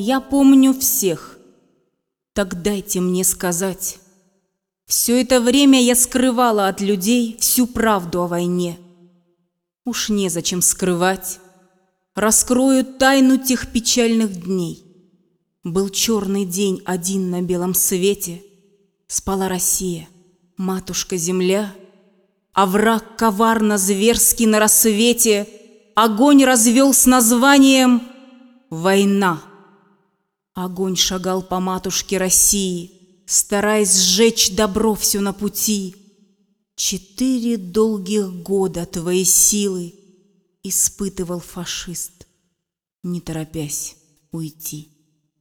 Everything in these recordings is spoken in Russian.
Я помню всех. Так дайте мне сказать. Все это время я скрывала от людей всю правду о войне. Уж незачем скрывать. Раскрою тайну тех печальных дней. Был черный день один на белом свете. Спала Россия, матушка-земля, а враг коварно-зверский на рассвете огонь развел с названием «Война». Огонь шагал по матушке России, стараясь сжечь добро все на пути. 4 долгих года твоей силы испытывал фашист, не торопясь уйти.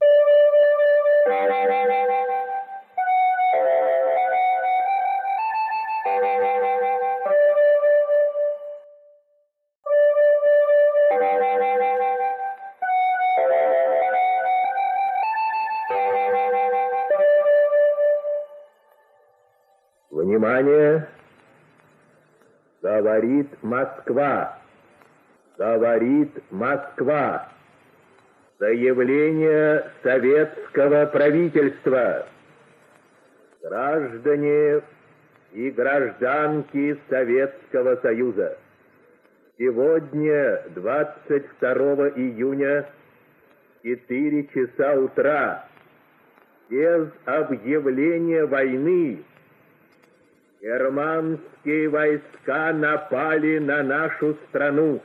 Внимание! Говорит Москва! Говорит Москва! Заявление советского правительства. Граждане и гражданки Советского Союза. Сегодня, 22 июня, 4 часа утра, без объявления войны, германские войска напали на нашу страну,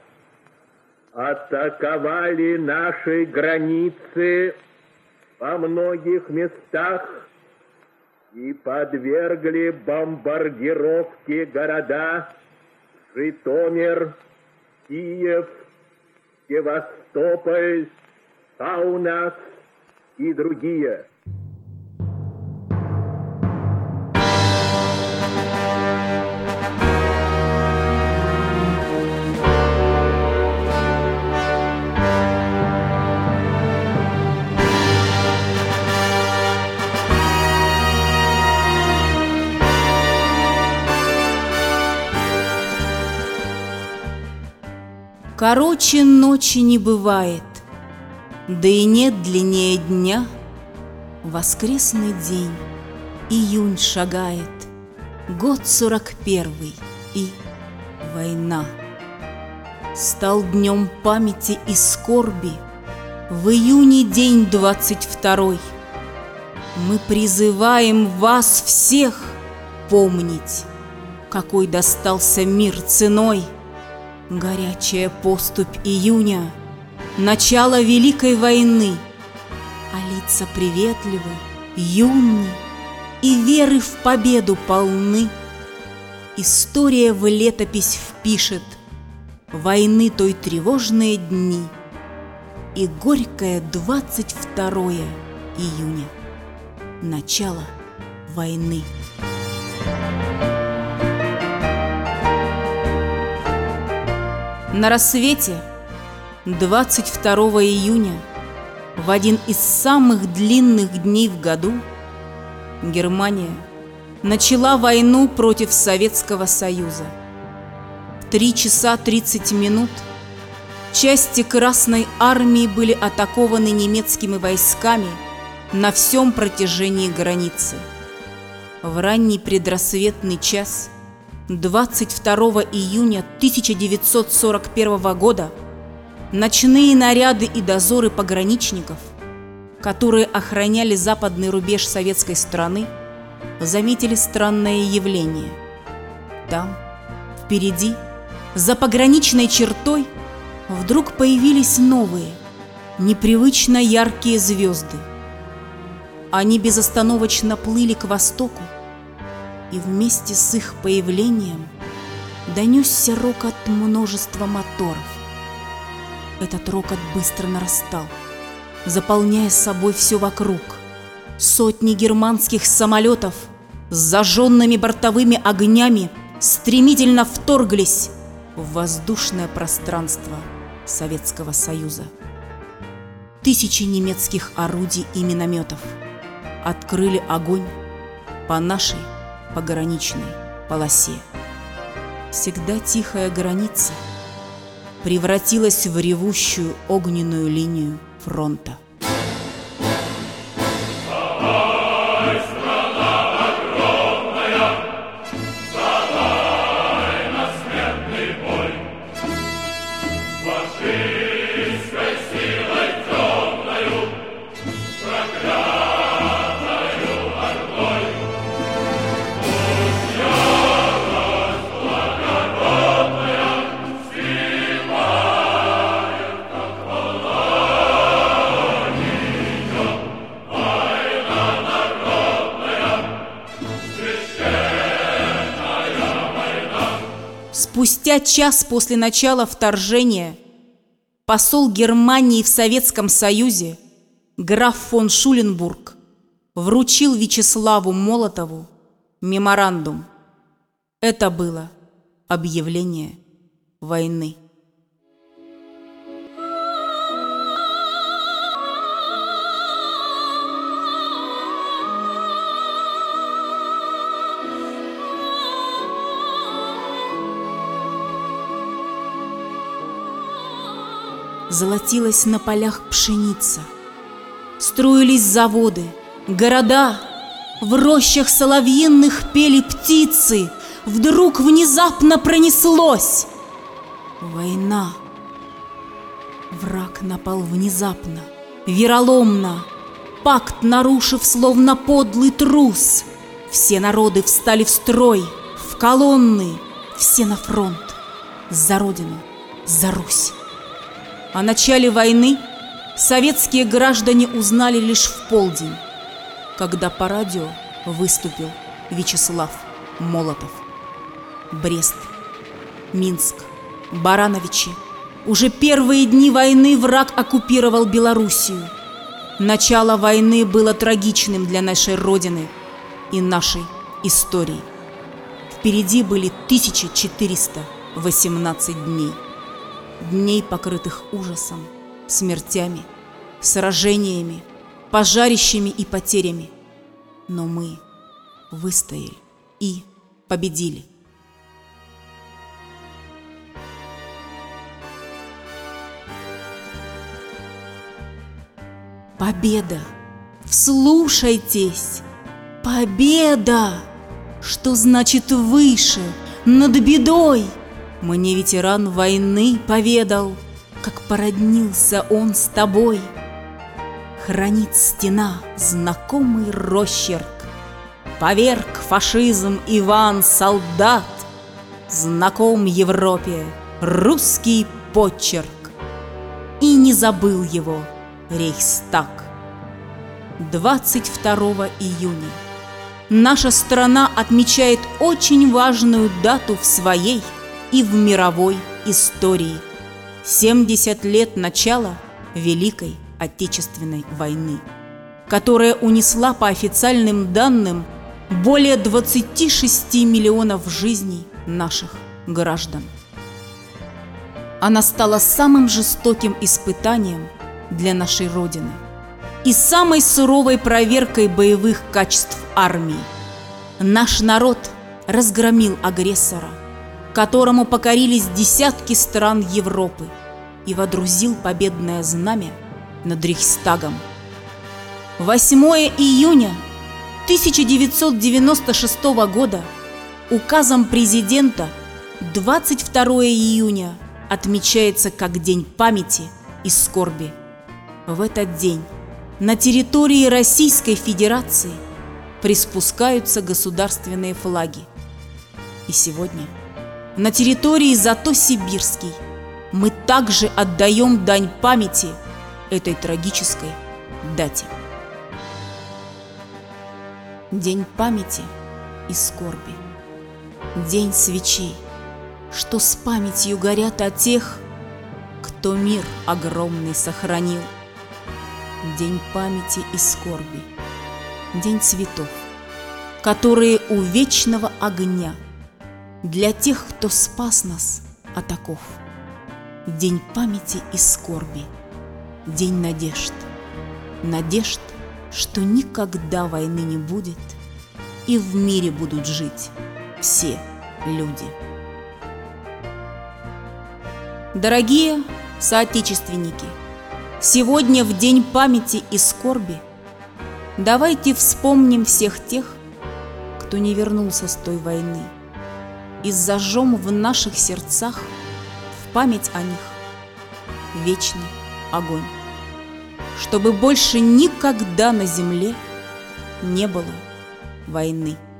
атаковали наши границы во многих местах и подвергли бомбардировке города Житомир, Киев, Севастополь, Каунас и другие. Короче ночи не бывает, да и нет длиннее дня. Воскресный день, июнь шагает, год 41-й и война. Стал днем памяти и скорби в июне день 22-й. Мы призываем вас всех помнить, какой достался мир ценой. Горячая поступь июня, начало Великой войны, а лица приветливы, юны и веры в победу полны. История в летопись впишет войны той тревожные дни и горькое 22 июня, начало войны. На рассвете 22 июня, в один из самых длинных дней в году, Германия начала войну против Советского Союза. В 3 часа 30 минут части Красной Армии были атакованы немецкими войсками на всем протяжении границы. В ранний предрассветный час 22 июня 1941 года ночные наряды и дозоры пограничников, которые охраняли западный рубеж советской страны, заметили странное явление. Там, впереди, за пограничной чертой, вдруг появились новые, непривычно яркие звезды. Они безостановочно плыли к востоку, и вместе с их появлением донесся рокот множества моторов. Этот рокот быстро нарастал, заполняя собой все вокруг. Сотни германских самолетов с зажженными бортовыми огнями стремительно вторглись в воздушное пространство Советского Союза. Тысячи немецких орудий и минометов открыли огонь по нашей пограничной полосе. Всегда тихая граница превратилась в ревущую огненную линию фронта. Спустя час после начала вторжения посол Германии в Советском Союзе граф фон Шуленбург вручил Вячеславу Молотову меморандум. Это было объявление войны. Золотилась на полях пшеница, струились заводы, города, в рощах соловьиных пели птицы. Вдруг внезапно пронеслось: война. Враг напал внезапно, вероломно, пакт нарушив, словно подлый трус. Все народы встали в строй, в колонны, все на фронт, за Родину, за Русь. О начале войны советские граждане узнали лишь в полдень, когда по радио выступил Вячеслав Молотов. Брест, Минск, Барановичи. Уже первые дни войны враг оккупировал Белоруссию. Начало войны было трагичным для нашей Родины и нашей истории. Впереди были 1418 дней. Дней, покрытых ужасом, смертями, сражениями, пожарищами и потерями. Но мы выстояли и победили. Победа! Вслушайтесь! Победа! Что значит выше, над бедой? Мне ветеран войны поведал, как породнился он с тобой. Хранит стена знакомый росчерк. Поверг фашизм Иван-солдат. Знаком Европе русский почерк. И не забыл его Рейхстаг. 22 июня наша страна отмечает очень важную дату в своей и в мировой истории. 70 лет начала Великой Отечественной войны, которая унесла, по официальным данным, более 26 миллионов жизней наших граждан. Она стала самым жестоким испытанием для нашей Родины и самой суровой проверкой боевых качеств армии. Наш народ разгромил агрессора, которому покорились десятки стран Европы, и водрузил победное знамя над Рейхстагом. 8 июня 1996 года указом президента 22 июня отмечается как День памяти и скорби. В этот день на территории Российской Федерации приспускаются государственные флаги. И сегодня на территории Зато-Сибирской мы также отдаем дань памяти этой трагической дате. День памяти и скорби, день свечей, что с памятью горят о тех, кто мир огромный сохранил. День памяти и скорби, день цветов, которые у вечного огня, для тех, кто спас нас от оков. День памяти и скорби, день надежд. Надежд, что никогда войны не будет, и в мире будут жить все люди. Дорогие соотечественники, сегодня, в День памяти и скорби, давайте вспомним всех тех, кто не вернулся с той войны, и зажжем в наших сердцах в память о них вечный огонь, чтобы больше никогда на земле не было войны.